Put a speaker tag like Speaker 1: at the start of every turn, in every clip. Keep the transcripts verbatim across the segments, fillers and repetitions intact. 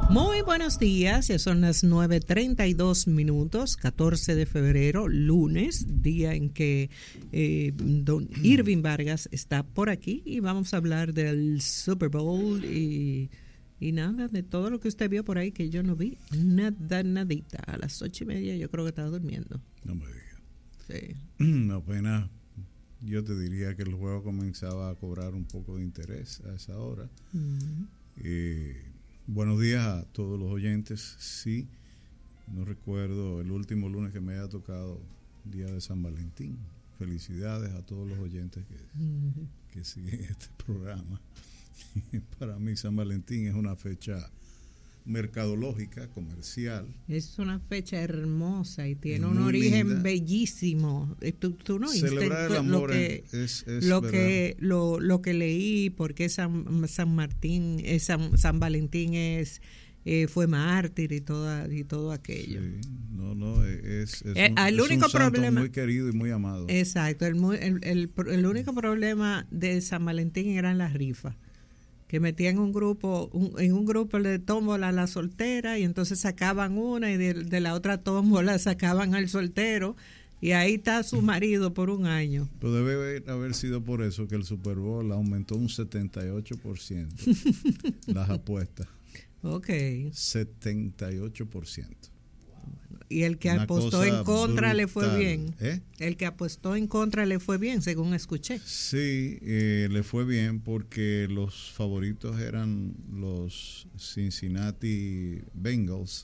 Speaker 1: Muy buenos días, ya son las nueve treinta y dos minutos, catorce de febrero, lunes, día en que eh, don Irving Vargas está por aquí y vamos a hablar del Super Bowl y, y nada, de todo lo que usted vio por ahí que yo no vi, nada, nadita. A las ocho y media yo creo que estaba durmiendo.
Speaker 2: No me digas.
Speaker 1: Sí.
Speaker 2: Apenas yo te diría que el juego comenzaba a cobrar un poco de interés a esa hora. Uh-huh. eh, Buenos días a todos los oyentes. Sí, no recuerdo el último lunes que me haya tocado día de San Valentín. Felicidades a todos los oyentes que, uh-huh. que siguen este programa. Para mí San Valentín es una fecha mercadológica, comercial.
Speaker 1: Es una fecha hermosa y tiene un origen linda. Bellísimo. Tú, tú no
Speaker 2: celebrar el amor
Speaker 1: lo que,
Speaker 2: es, es
Speaker 1: lo
Speaker 2: verdad.
Speaker 1: que lo, lo que leí, porque San, San Martín, es San, San Valentín es eh, fue mártir y toda y todo aquello.
Speaker 2: Sí, no, no, es, es,
Speaker 1: eh,
Speaker 2: un,
Speaker 1: el
Speaker 2: es
Speaker 1: único
Speaker 2: un santo
Speaker 1: problema,
Speaker 2: muy querido y muy amado.
Speaker 1: Exacto, el, el, el, el único problema de San Valentín eran las rifas, que metían un grupo, un, en un grupo de tómbola a la soltera y entonces sacaban una y de, de la otra tómbola sacaban al soltero y ahí está su marido por un año.
Speaker 2: Pero debe haber sido por eso que el Super Bowl aumentó un setenta y ocho por ciento las apuestas.
Speaker 1: Ok.
Speaker 2: setenta y ocho por ciento.
Speaker 1: Y el que
Speaker 2: Una
Speaker 1: apostó en contra
Speaker 2: brutal.
Speaker 1: le fue bien.
Speaker 2: ¿Eh?
Speaker 1: El que apostó en contra le fue bien, según escuché.
Speaker 2: Sí, eh, le fue bien porque los favoritos eran los Cincinnati Bengals,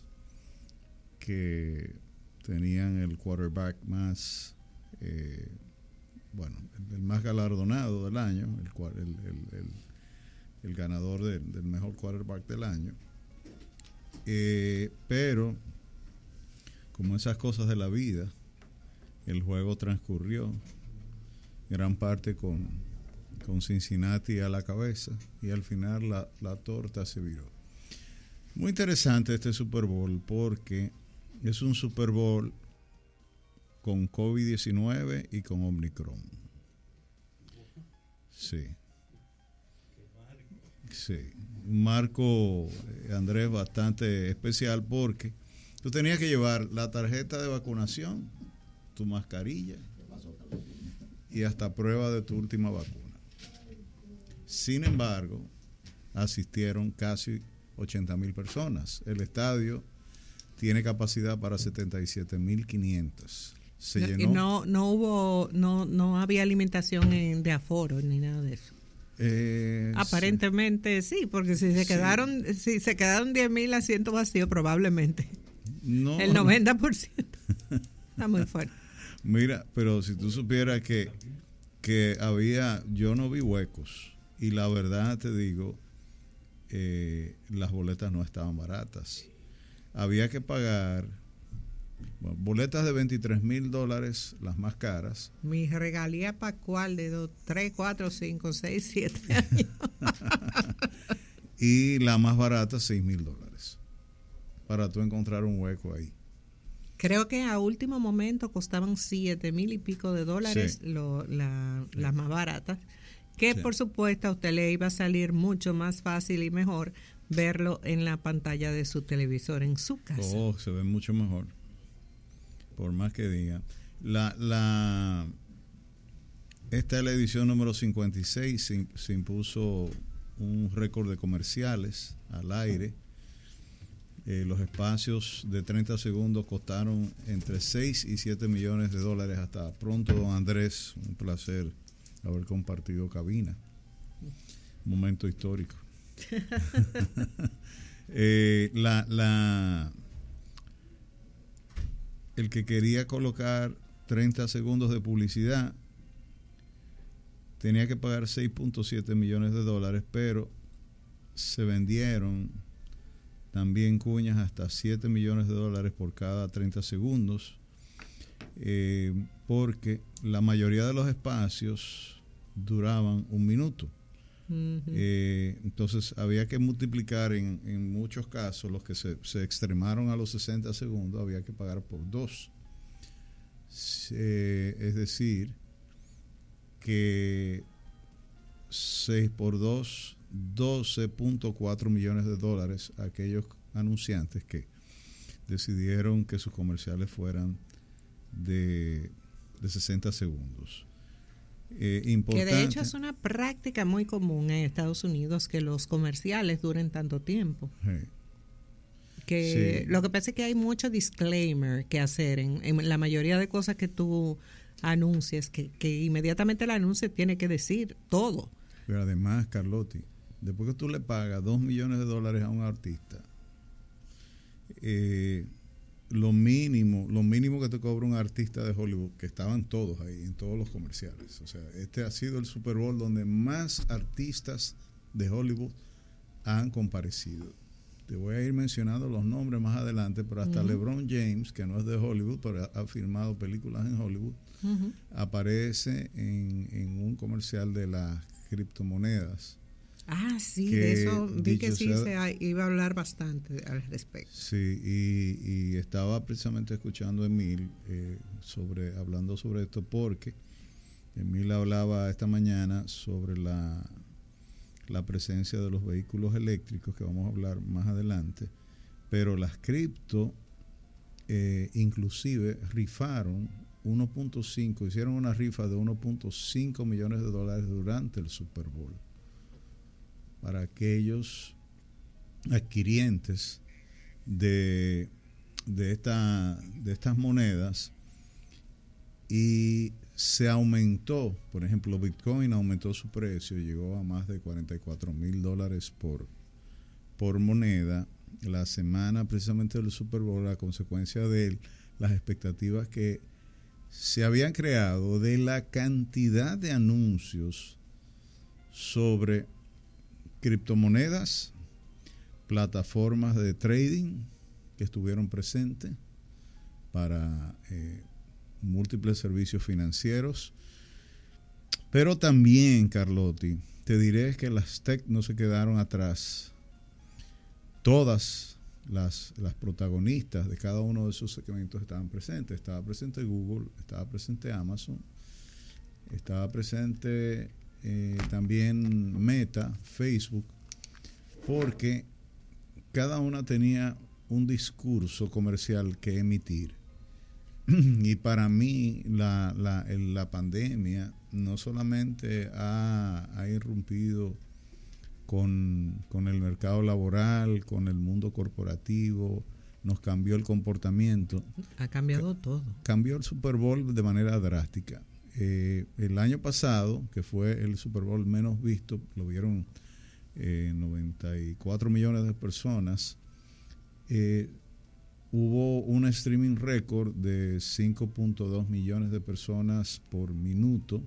Speaker 2: que tenían el quarterback más, eh, bueno, el más galardonado del año, el, el, el, el, el ganador de, del mejor quarterback del año. Eh, pero como esas cosas de la vida, el juego transcurrió gran parte con, con Cincinnati a la cabeza y al final la, la torta se viró. Muy interesante este Super Bowl porque es un Super Bowl con COVID diecinueve y con Omicron. Sí. Sí. Un marco, Andrés, bastante especial porque tú tenías que llevar la tarjeta de vacunación, tu mascarilla y hasta prueba de tu última vacuna. Sin embargo, asistieron casi ochenta mil personas. El estadio tiene capacidad para setenta y siete mil quinientos. Se
Speaker 1: no,
Speaker 2: llenó.
Speaker 1: No, no hubo, no, no había alimentación en, de aforo ni nada de eso.
Speaker 2: Eh,
Speaker 1: Aparentemente sí. sí, porque si se
Speaker 2: sí.
Speaker 1: quedaron, si se quedaron diez mil asientos vacíos, probablemente.
Speaker 2: No,
Speaker 1: el noventa por ciento. Está muy fuerte.
Speaker 2: Mira, pero si tú supieras que, que había, yo no vi huecos y la verdad te digo, eh, las boletas no estaban baratas. Había que pagar bueno, boletas de veintitrés mil dólares, las más caras.
Speaker 1: Mi regalía pascual de dos, tres, cuatro, cinco, seis, siete años.
Speaker 2: Y la más barata, seis mil dólares. Para tú encontrar un hueco ahí.
Speaker 1: Creo que a último momento costaban siete mil y pico de dólares sí. lo, la, sí. las más baratas, que sí. por supuesto a usted le iba a salir mucho más fácil y mejor verlo en la pantalla de su televisor en su casa.
Speaker 2: Oh, se ve mucho mejor, por más que diga. La, la, esta es la edición número cincuenta y seis, se, se impuso un récord de comerciales al aire. Eh, los espacios de treinta segundos costaron entre seis y siete millones de dólares. Hasta pronto, don Andrés. Un placer haber compartido cabina. Momento histórico. eh, la, la, el que quería colocar treinta segundos de publicidad tenía que pagar seis punto siete millones de dólares, pero se vendieron también cuñas hasta siete millones de dólares por cada treinta segundos, eh, porque la mayoría de los espacios duraban un minuto. Uh-huh. Eh, entonces había que multiplicar en, en muchos casos los que se, se extremaron a los sesenta segundos, había que pagar por dos. Eh, es decir, que seis por dos, doce punto cuatro millones de dólares aquellos, anunciantes que decidieron que sus comerciales fueran de, de sesenta segundos. Eh, importante,
Speaker 1: que de hecho es una práctica muy común en Estados Unidos que los comerciales duren tanto tiempo.
Speaker 2: Sí.
Speaker 1: Que
Speaker 2: Sí.
Speaker 1: Lo que pasa es que hay mucho disclaimer que hacer en, en la mayoría de cosas que tú anuncias, que, que inmediatamente el anuncio tiene que decir todo.
Speaker 2: Pero además, Carlotti, después que tú le pagas dos millones de dólares a un artista, eh, lo mínimo, lo mínimo que te cobra un artista de Hollywood, que estaban todos ahí, en todos los comerciales. O sea, este ha sido el Super Bowl donde más artistas de Hollywood han comparecido. Te voy a ir mencionando los nombres más adelante, pero hasta uh-huh. LeBron James, que no es de Hollywood, pero ha, ha filmado películas en Hollywood, uh-huh. aparece en, en un comercial de las criptomonedas.
Speaker 1: Ah, sí, de eso vi que sí sea, se iba a hablar bastante al respecto.
Speaker 2: Sí, y, y estaba precisamente escuchando a Emil eh, sobre, hablando sobre esto, porque Emil hablaba esta mañana sobre la, la presencia de los vehículos eléctricos, que vamos a hablar más adelante, pero las cripto eh, inclusive rifaron uno punto cinco, hicieron una rifa de uno punto cinco millones de dólares durante el Super Bowl para aquellos adquirientes de, de, esta, de estas monedas, y se aumentó, por ejemplo, Bitcoin aumentó su precio, llegó a más de cuarenta y cuatro mil dólares por, por moneda la semana precisamente del Super Bowl, a consecuencia de las expectativas que se habían creado de la cantidad de anuncios sobre criptomonedas, plataformas de trading que estuvieron presentes para eh, múltiples servicios financieros. Pero también, Carlotti, te diré que las tech no se quedaron atrás. Todas las, las protagonistas de cada uno de esos segmentos estaban presentes. Estaba presente Google, estaba presente Amazon, estaba presente eh, también Meta, Facebook, porque cada una tenía un discurso comercial que emitir. Y para mí la, la, la pandemia no solamente ha, ha irrumpido con, con el mercado laboral, con el mundo corporativo, nos cambió el comportamiento.
Speaker 1: Ha cambiado todo.
Speaker 2: Cambió el Super Bowl de manera drástica. Eh, el año pasado, que fue el Super Bowl menos visto, lo vieron eh, noventa y cuatro millones de personas, eh, hubo un streaming récord de cinco punto dos millones de personas por minuto.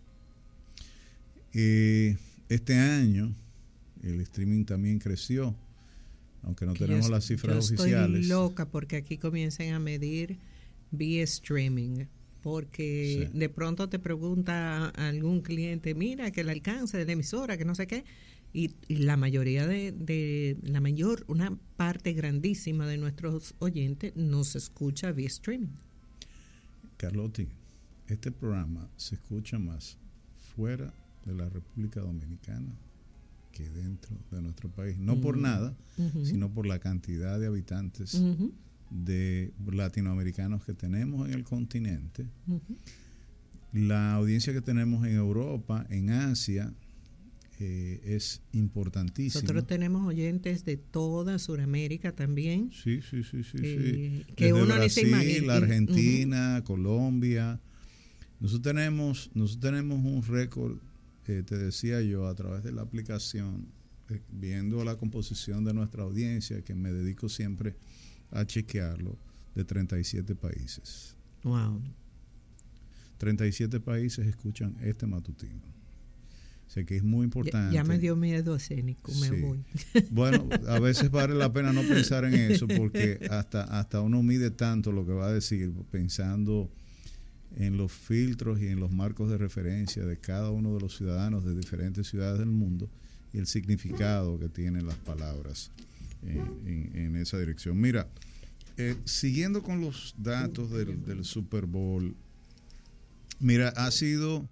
Speaker 2: Eh, este año el streaming también creció, aunque no que tenemos yo, las cifras
Speaker 1: yo
Speaker 2: oficiales.
Speaker 1: Estoy loca porque aquí comienzan a medir vía streaming, porque sí. de pronto te pregunta a algún cliente, mira que el alcance de la emisora, que no sé qué, y, y la mayoría de, de la mayor, una parte grandísima de nuestros oyentes nos escucha vía streaming.
Speaker 2: Carlotti, este programa se escucha más fuera de la República Dominicana que dentro de nuestro país, no uh-huh. por nada, uh-huh. sino por la cantidad de habitantes uh-huh. de latinoamericanos que tenemos en el continente, uh-huh. la audiencia que tenemos en Europa, en Asia, eh, es importantísima.
Speaker 1: Nosotros tenemos oyentes de toda Sudamérica también.
Speaker 2: Sí, sí, sí, sí,
Speaker 1: eh,
Speaker 2: sí.
Speaker 1: Que
Speaker 2: Desde
Speaker 1: uno
Speaker 2: Brasil,
Speaker 1: ni se imagina.
Speaker 2: Argentina, uh-huh. Colombia. Nosotros tenemos, nosotros tenemos un récord. Eh, te decía yo, a través de la aplicación, eh, viendo la composición de nuestra audiencia, que me dedico siempre a chequearlo, de treinta y siete países.
Speaker 1: Wow.
Speaker 2: treinta y siete países escuchan este matutino. O sea que es muy importante.
Speaker 1: Ya, ya me dio miedo escénico, me
Speaker 2: sí.
Speaker 1: voy.
Speaker 2: Bueno, a veces vale la pena no pensar en eso, porque hasta, hasta uno mide tanto lo que va a decir, pensando en los filtros y en los marcos de referencia de cada uno de los ciudadanos de diferentes ciudades del mundo y el significado que tienen las palabras eh, en, en esa dirección. Mira, eh, siguiendo con los datos del, del Super Bowl, mira, ha sido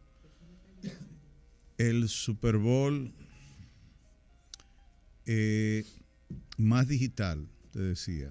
Speaker 2: el Super Bowl eh, más digital te decía,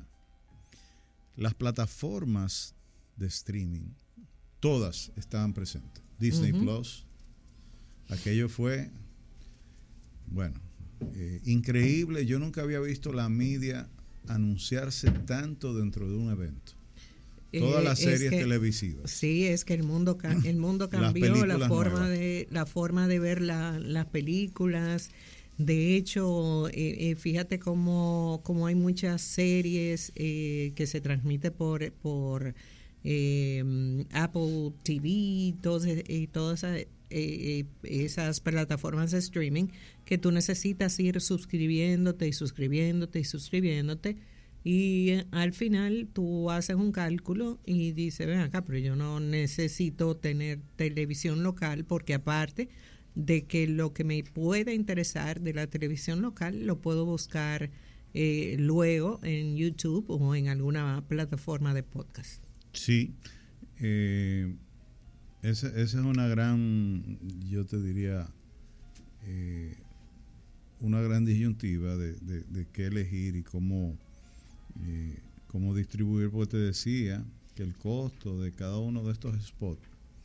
Speaker 2: las plataformas de streaming, todas estaban presentes. Disney uh-huh. Plus, aquello fue, bueno, eh, increíble. Yo nunca había visto la media anunciarse tanto dentro de un evento. Todas eh, las series que, televisivas.
Speaker 1: Sí, es que el mundo el mundo cambió, la forma nuevas. de la forma de ver la, las películas. De hecho, eh, eh, fíjate cómo, cómo hay muchas series eh, que se transmiten por por eh, Apple T V, todos, y todas esas, eh, esas plataformas de streaming que tú necesitas ir suscribiéndote y suscribiéndote y suscribiéndote. Y al final tú haces un cálculo y dices, ven acá, pero yo no necesito tener televisión local, porque aparte de que lo que me pueda interesar de la televisión local lo puedo buscar eh, luego en YouTube o en alguna plataforma de podcast.
Speaker 2: Sí, eh, esa, esa es una gran, yo te diría, eh, una gran disyuntiva de, de, de qué elegir y cómo... Eh, cómo distribuir, porque te decía que el costo de cada uno de estos spots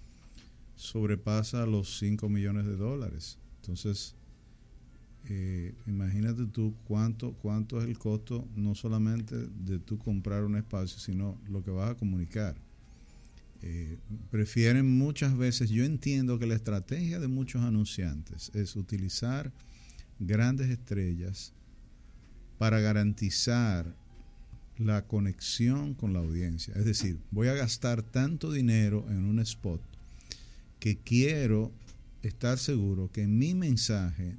Speaker 2: sobrepasa los cinco millones de dólares. Entonces, eh, imagínate tú cuánto, cuánto es el costo, no solamente de tú comprar un espacio, sino lo que vas a comunicar. Eh, prefieren muchas veces, yo entiendo que la estrategia de muchos anunciantes es utilizar grandes estrellas para garantizar la conexión con la audiencia. Es decir, voy a gastar tanto dinero en un spot que quiero estar seguro que mi mensaje,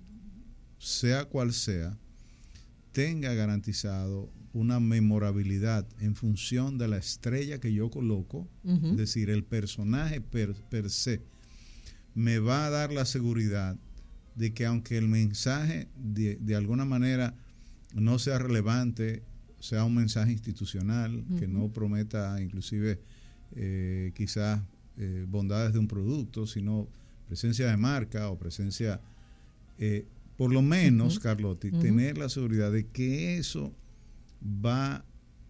Speaker 2: sea cual sea, tenga garantizado una memorabilidad en función de la estrella que yo coloco. Uh-huh. Es decir, el personaje per, per se me va a dar la seguridad de que aunque el mensaje de, de alguna manera no sea relevante, sea un mensaje institucional, uh-huh. que no prometa inclusive eh, quizás eh, bondades de un producto, sino presencia de marca o presencia, eh, por lo menos, uh-huh. Carlotti, uh-huh. tener la seguridad de que eso va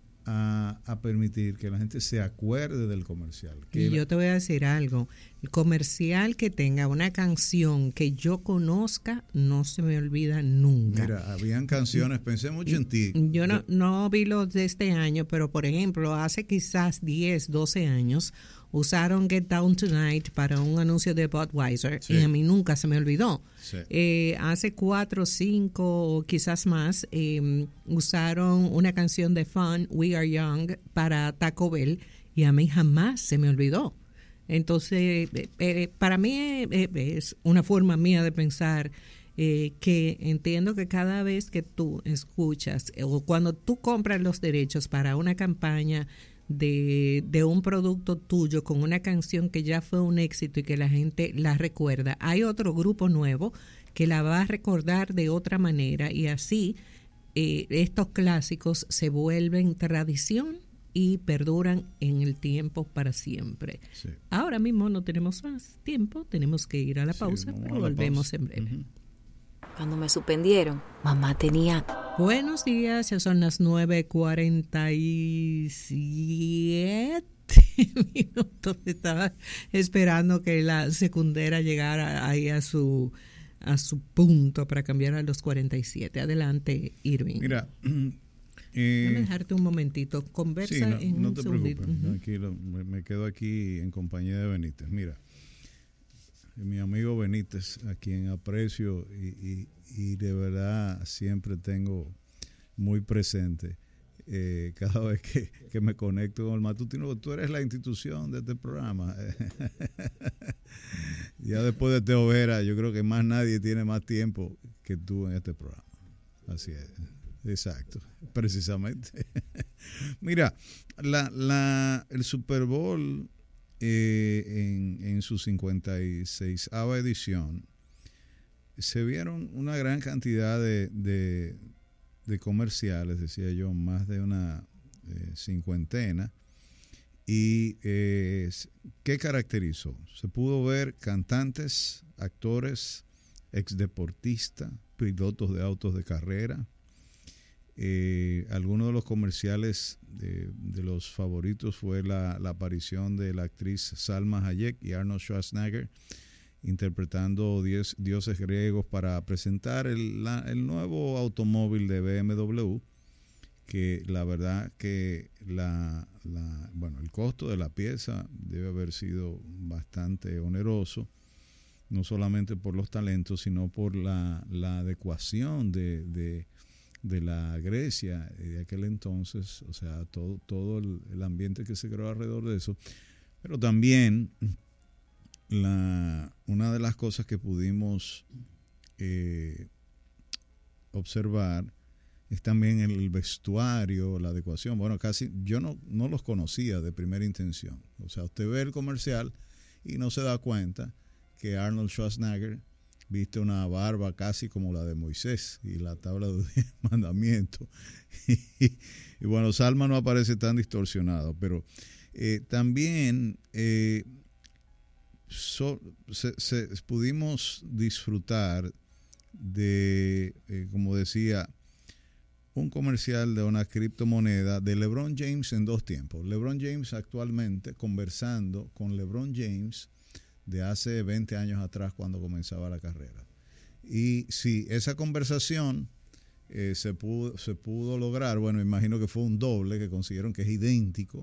Speaker 2: a, a permitir que la gente se acuerde del comercial. Que
Speaker 1: y yo te voy a decir algo, el comercial que tenga una canción que yo conozca no se me olvida nunca.
Speaker 2: Mira, habían canciones, pensé mucho en ti.
Speaker 1: Yo no, no vi los de este año, pero por ejemplo, hace quizás diez, doce años usaron Get Down Tonight para un anuncio de Budweiser, sí. y a mí nunca se me olvidó. Sí. Eh, hace cuatro, cinco o quizás más eh, usaron una canción de Fun, We Are Young, para Taco Bell, y a mí jamás se me olvidó. Entonces, eh, eh, para mí eh, es una forma mía de pensar eh, que entiendo que cada vez que tú escuchas eh, o cuando tú compras los derechos para una campaña de, de un producto tuyo con una canción que ya fue un éxito y que la gente la recuerda, hay otro grupo nuevo que la va a recordar de otra manera, y así eh, estos clásicos se vuelven tradición y perduran en el tiempo para siempre. Sí. Ahora mismo no tenemos más tiempo, tenemos que ir a la pausa, sí, pero volvemos pausa. en breve. Uh-huh.
Speaker 3: Cuando me suspendieron, mamá tenía...
Speaker 1: Buenos días, ya son las nueve cuarenta y siete minutos. Estaba esperando que la secundera llegara ahí a su, a su punto para cambiar a los cuarenta y siete. Adelante, Irving.
Speaker 2: Mira... Eh,
Speaker 1: Déjame dejarte un momentito, conversa
Speaker 2: sí, no,
Speaker 1: en
Speaker 2: no
Speaker 1: un
Speaker 2: te
Speaker 1: segundito.
Speaker 2: preocupes, uh-huh. Tranquilo, me, me quedo aquí en compañía de Benítez. Mira, mi amigo Benítez, a quien aprecio y, y, y de verdad siempre tengo muy presente, eh, cada vez que, que me conecto con el matutino, tú eres la institución de este programa. Ya después de Teo Vera, yo creo que más nadie tiene más tiempo que tú en este programa. Así es. Exacto, precisamente. Mira, la, la, el Super Bowl eh, en, en su cincuenta y seisava edición se vieron una gran cantidad de, de, de comerciales, decía yo, más de una eh, cincuentena. ¿Y eh, qué caracterizó? Se pudo ver cantantes, actores, exdeportistas, pilotos de autos de carrera, Eh, algunos de los comerciales de, de los favoritos fue la, la aparición de la actriz Salma Hayek y Arnold Schwarzenegger interpretando diez dioses griegos para presentar el, la, el nuevo automóvil de B M W, que la verdad que la, la, bueno, el costo de la pieza debe haber sido bastante oneroso, no solamente por los talentos, sino por la, la adecuación de, de, de la Grecia de aquel entonces, o sea, todo, todo el, el ambiente que se creó alrededor de eso. Pero también la, una de las cosas que pudimos eh, observar es también el vestuario, la adecuación. Bueno, casi yo no, no los conocía de primera intención. O sea, usted ve el comercial y no se da cuenta que Arnold Schwarzenegger viste una barba casi como la de Moisés y la tabla de diez mandamientos. Y, y bueno, Salma no aparece tan distorsionado, pero eh, también eh, so, se, se, pudimos disfrutar de, eh, como decía, un comercial de una criptomoneda de LeBron James en dos tiempos. LeBron James actualmente conversando con LeBron James de hace veinte años atrás cuando comenzaba la carrera. Y si esa conversación eh, se, pudo, se pudo lograr, bueno, imagino que fue un doble que consiguieron que es idéntico.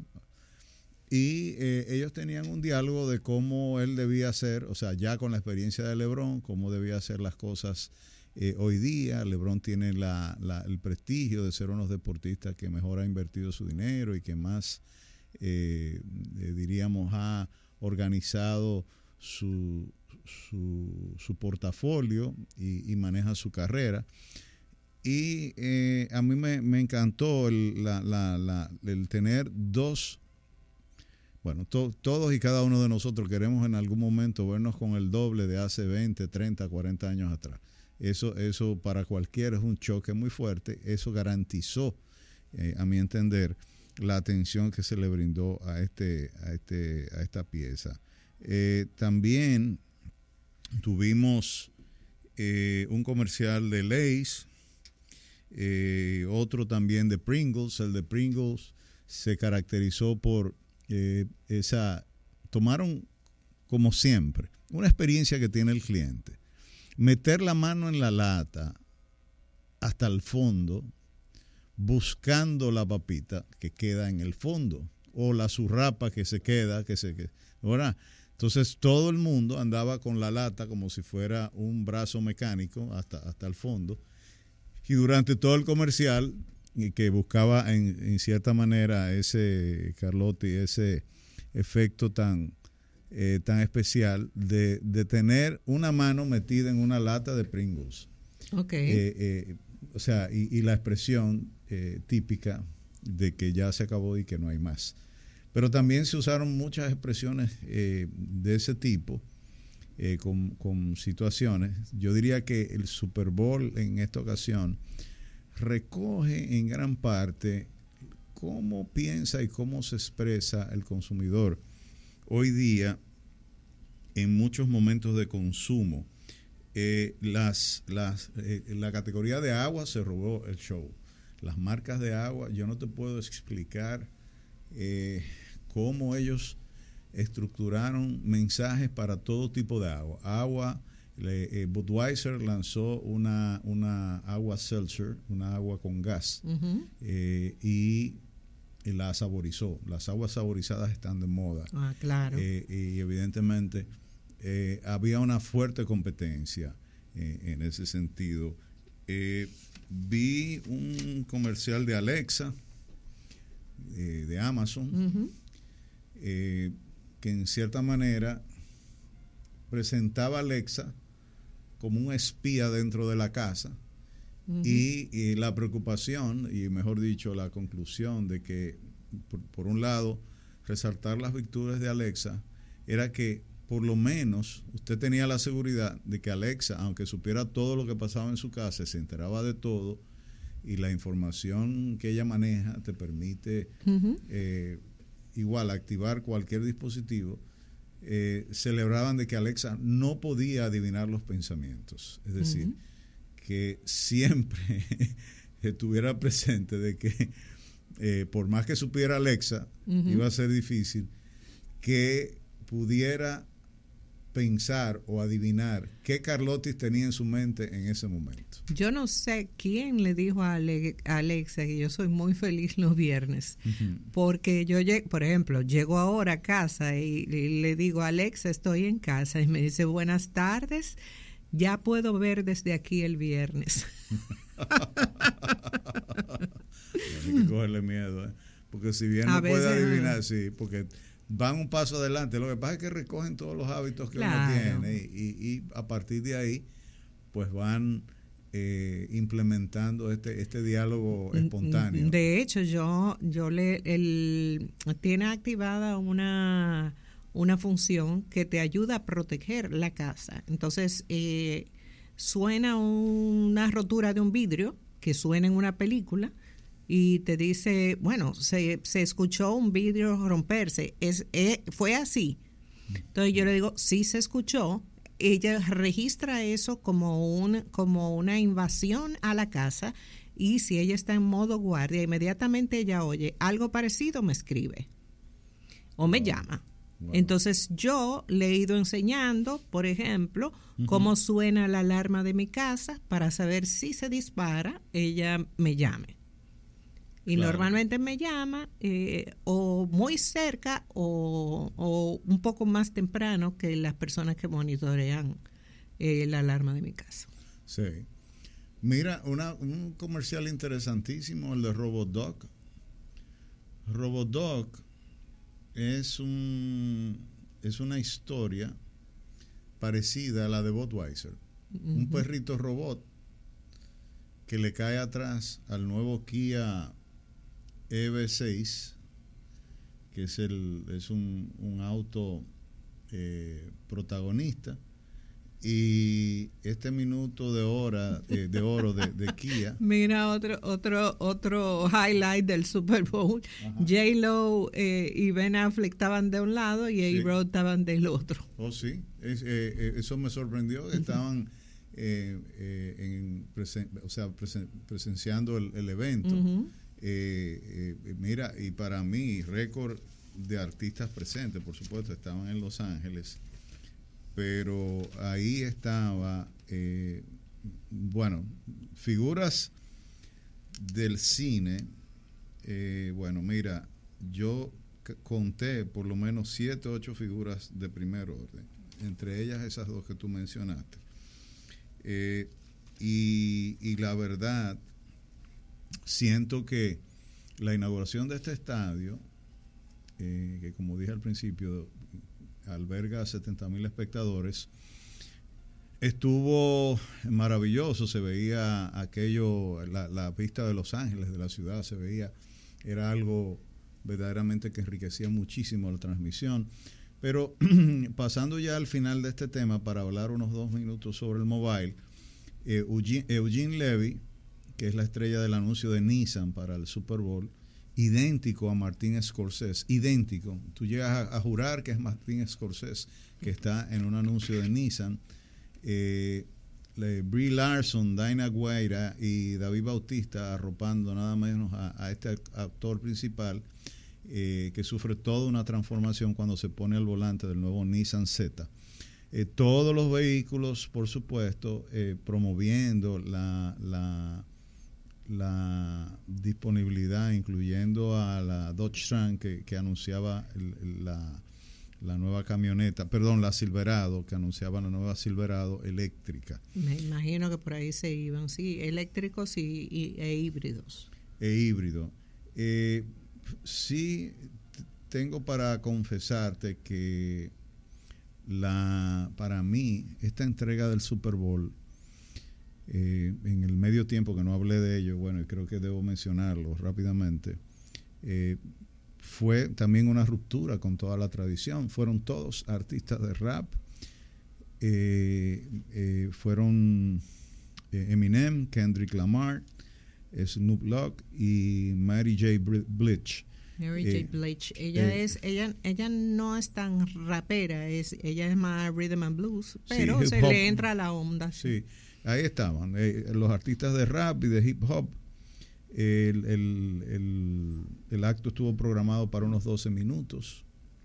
Speaker 2: Y eh, ellos tenían un diálogo de cómo él debía hacer, o sea, ya con la experiencia de LeBron, cómo debía hacer las cosas eh, hoy día. LeBron tiene la, la, el prestigio de ser uno de los deportistas que mejor ha invertido su dinero y que más, eh, eh, diríamos, ha organizado su, su, su portafolio y, y maneja su carrera. Y eh, a mí me, me encantó el, la, la, la, el tener dos. Bueno, to, todos y cada uno de nosotros queremos en algún momento vernos con el doble de hace veinte, treinta, cuarenta años atrás. Eso, eso para cualquiera es un choque muy fuerte. Eso garantizó, eh, a mi entender, la atención que se le brindó a, este, a, este, a esta pieza. Eh, también tuvimos eh, un comercial de Lay's, eh, otro también de Pringles. El de Pringles se caracterizó por eh, esa, tomaron como siempre, una experiencia que tiene el cliente, meter la mano en la lata hasta el fondo, buscando la papita que queda en el fondo, o la zurrapa que se queda, que se queda, ¿verdad? Entonces todo el mundo andaba con la lata como si fuera un brazo mecánico hasta, hasta el fondo. Y durante todo el comercial, que buscaba en, en cierta manera ese, Carlotti, ese efecto tan, eh, tan especial de, de tener una mano metida en una lata de Pringles.
Speaker 1: Okay.
Speaker 2: Eh, eh, o sea, y, y la expresión eh, típica de que ya se acabó y que no hay más. Pero también se usaron muchas expresiones eh, de ese tipo eh, con, con situaciones. Yo diría que el Super Bowl en esta ocasión recoge en gran parte cómo piensa y cómo se expresa el consumidor hoy día en muchos momentos de consumo. Eh, las, las, eh, la categoría de agua se robó el show. Las marcas de agua, yo no te puedo explicar eh, cómo ellos estructuraron mensajes para todo tipo de agua. Agua, le, eh, Budweiser lanzó una, una agua seltzer, una agua con gas, uh-huh. eh, y, y la saborizó. Las aguas saborizadas están de moda.
Speaker 1: Ah, claro.
Speaker 2: Eh, y evidentemente eh, había una fuerte competencia eh, en ese sentido. Eh, vi un comercial de Alexa, eh, de Amazon, uh-huh. eh, que en cierta manera presentaba a Alexa como un espía dentro de la casa, uh-huh. y, y la preocupación, y mejor dicho, la conclusión de que, por, por un lado, resaltar las virtudes de Alexa era que por lo menos usted tenía la seguridad de que Alexa, aunque supiera todo lo que pasaba en su casa, se enteraba de todo, y la información que ella maneja te permite uh-huh. eh, igual activar cualquier dispositivo. Eh, celebraban de que Alexa no podía adivinar los pensamientos, es decir, uh-huh. que siempre estuviera presente de que eh, por más que supiera Alexa, uh-huh. iba a ser difícil que pudiera pensar o adivinar qué Carlotis tenía en su mente en ese momento.
Speaker 1: Yo no sé quién le dijo a, Ale, a Alexa que yo soy muy feliz los viernes, uh-huh. porque yo, por ejemplo, llego ahora a casa y, y le digo, Alexa, estoy en casa, y me dice, buenas tardes, ya puedo ver desde aquí el viernes.
Speaker 2: Hay que cogerle miedo, ¿eh? Porque si bien no puede adivinar, sí, porque van un paso adelante. Lo que pasa es que recogen todos los hábitos que claro. uno tiene y, y, y a partir de ahí pues van eh, implementando este este diálogo espontáneo.
Speaker 1: De hecho, yo yo le el tiene activada una una función que te ayuda a proteger la casa. Entonces eh, suena una rotura de un vidrio que suena en una película y te dice, bueno, se, se escuchó un vidrio romperse, es, es fue así. Entonces yo le digo, sí se escuchó. Ella registra eso como un como una invasión a la casa y si ella está en modo guardia, inmediatamente ella oye algo parecido, me escribe o me wow. llama. Wow. Entonces yo le he ido enseñando, por ejemplo, uh-huh. cómo suena la alarma de mi casa para saber si se dispara, ella me llame. Y claro. normalmente me llama eh, o muy cerca o, o un poco más temprano que las personas que monitorean eh, la alarma de mi casa.
Speaker 2: Sí. Mira, una, un comercial interesantísimo, el de RoboDog. RoboDog es, un, es una historia parecida a la de Budweiser. Uh-huh. Un perrito robot que le cae atrás al nuevo Kia E V seis, que es el es un, un auto eh, protagonista, y este minuto de hora eh, de oro de, de Kia.
Speaker 1: Mira otro otro otro highlight del Super Bowl. J-Lo eh, y Ben Affleck estaban de un lado y sí. A-Rod estaban del otro.
Speaker 2: Oh sí, es, eh, eso me sorprendió. Estaban eh, eh, en presen, o sea presen, presenciando el, el evento. Uh-huh. Eh, eh, mira, y para mí, récord de artistas presentes, por supuesto, estaban en Los Ángeles, pero ahí estaba, eh, bueno, figuras del cine. Eh, bueno, mira, yo c- conté por lo menos siete, ocho figuras de primer orden, entre ellas esas dos que tú mencionaste. Eh, y, y la verdad, siento que la inauguración de este estadio, eh, que como dije al principio, alberga setenta mil espectadores, estuvo maravilloso. Se veía aquello, la, la vista de Los Ángeles, de la ciudad, se veía, era algo verdaderamente que enriquecía muchísimo la transmisión. Pero pasando ya al final de este tema, para hablar unos dos minutos sobre el mobile, eh, Eugene, Eugene Levy, que es la estrella del anuncio de Nissan para el Super Bowl, idéntico a Martin Scorsese, idéntico. Tú llegas a, a jurar que es Martin Scorsese que está en un anuncio de Nissan. Eh, Brie Larson, Dinah Guaira y David Bautista arropando nada menos a, a este actor principal, eh, que sufre toda una transformación cuando se pone al volante del nuevo Nissan Z. Eh, todos los vehículos, por supuesto, eh, promoviendo la, la la disponibilidad, incluyendo a la Dodge Ram que, que anunciaba el, la, la nueva camioneta, perdón, la Silverado, que anunciaba la nueva Silverado eléctrica.
Speaker 1: Me imagino que por ahí se iban, sí, eléctricos y, y, e híbridos.
Speaker 2: E híbrido. Eh, sí, tengo para confesarte que la para mí esta entrega del Super Bowl, Eh, en el medio tiempo que no hablé de ello, bueno, y creo que debo mencionarlo rápidamente, eh, fue también una ruptura con toda la tradición. Fueron todos artistas de rap, eh, eh, fueron eh, Eminem, Kendrick Lamar, Snoop Dogg y Mary J. Blige.
Speaker 1: Mary J. Eh, Blige, ella eh, es, ella, ella no es tan rapera, es, ella es más rhythm and blues, pero sí, se le entra a la onda.
Speaker 2: Sí. Sí. Ahí estaban eh, los artistas de rap y de hip hop, El, el, el, el acto estuvo programado para unos doce minutos.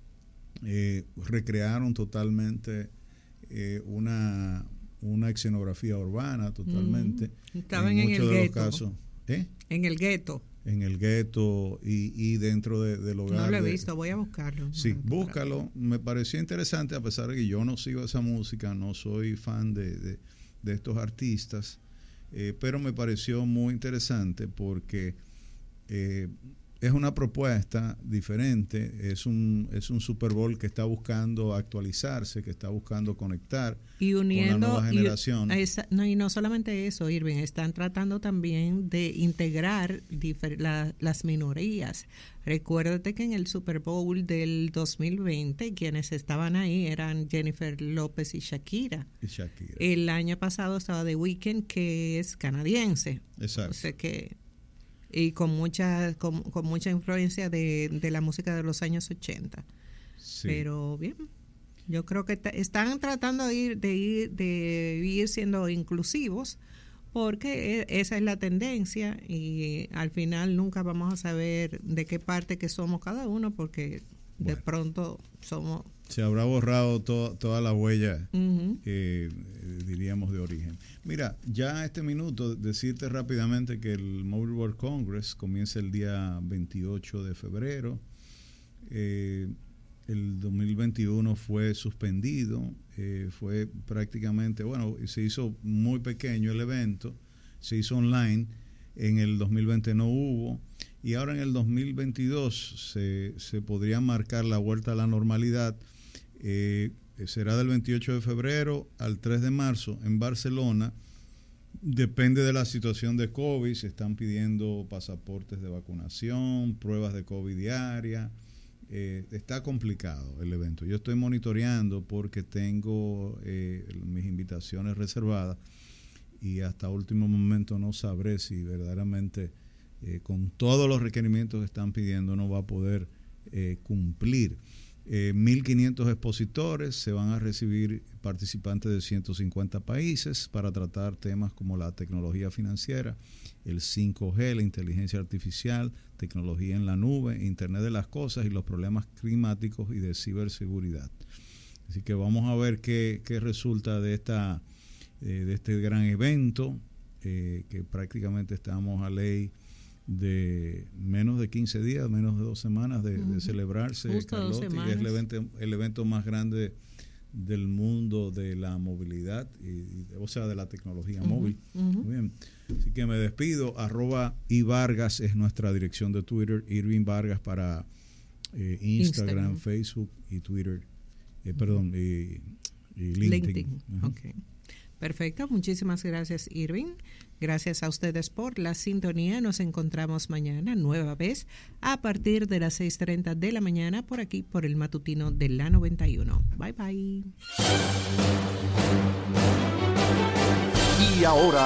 Speaker 2: Eh, recrearon totalmente eh, una, una escenografía urbana, totalmente.
Speaker 1: Mm, estaban en, en el gueto. Casos,
Speaker 2: ¿eh?
Speaker 1: En el gueto.
Speaker 2: En el gueto y, y dentro de, del hogar.
Speaker 1: No lo he
Speaker 2: de,
Speaker 1: visto, voy a buscarlo.
Speaker 2: Sí, búscalo. Me pareció interesante, a pesar de que yo no sigo esa música, no soy fan de, de, de estos artistas. Eh, pero me pareció muy interesante porque eh, es una propuesta diferente, es un es un Super Bowl que está buscando actualizarse, que está buscando conectar
Speaker 1: y uniendo,
Speaker 2: con la nueva generación.
Speaker 1: Y, esa, no, y no solamente eso, Irving, están tratando también de integrar difer, la, las minorías. Recuérdate que en el Super Bowl del dos mil veinte quienes estaban ahí eran Jennifer López y Shakira.
Speaker 2: Y Shakira.
Speaker 1: El año pasado estaba The Weeknd, que es canadiense.
Speaker 2: Exacto.
Speaker 1: O sea que y con mucha con, con mucha influencia de, de la música de los años ochenta. Sí. Pero bien, yo creo que t- están tratando de ir de ir de ir siendo inclusivos, porque esa es la tendencia y al final nunca vamos a saber de qué parte que somos cada uno, porque bueno, de pronto somos...
Speaker 2: Se habrá borrado to, toda la huella,
Speaker 1: uh-huh.
Speaker 2: eh, diríamos, de origen. Mira, ya a este minuto, decirte rápidamente que el Mobile World Congress comienza el día veintiocho de febrero. Eh, el dos mil veintiuno fue suspendido, eh, fue prácticamente, bueno, se hizo muy pequeño el evento, se hizo online, en el dos mil veinte no hubo, y ahora en el dos mil veintidós se, se podría marcar la vuelta a la normalidad. Eh, será del veintiocho de febrero al tres de marzo en Barcelona. Depende de la situación de COVID, se están pidiendo pasaportes de vacunación, pruebas de COVID diaria. Eh, está complicado el evento. Yo estoy monitoreando porque tengo eh, mis invitaciones reservadas y hasta último momento no sabré si verdaderamente eh, con todos los requerimientos que están pidiendo no va a poder eh, cumplir. Eh, mil quinientos expositores, se van a recibir participantes de ciento cincuenta países para tratar temas como la tecnología financiera, el cinco G, la inteligencia artificial, tecnología en la nube, Internet de las cosas y los problemas climáticos y de ciberseguridad. Así que vamos a ver qué, qué resulta de esta eh, de este gran evento, eh, que prácticamente estamos a ley de menos de quince días, menos de dos semanas de, uh-huh. de celebrarse, Carlotti, que es el evento, el evento más grande del mundo de la movilidad, y, y, o sea, de la tecnología uh-huh. móvil. Uh-huh. Muy bien. Así que me despido. Arroba ivargas es nuestra dirección de Twitter, Irving Vargas para eh, Instagram, Instagram, Facebook y Twitter, eh, perdón, y, y LinkedIn.
Speaker 1: LinkedIn. Uh-huh. Okay. Perfecto, muchísimas gracias, Irving. Gracias a ustedes por la sintonía. Nos encontramos mañana, nueva vez, a partir de las seis treinta de la mañana, por aquí, por el matutino de la noventa y uno. Bye, bye.
Speaker 4: Y ahora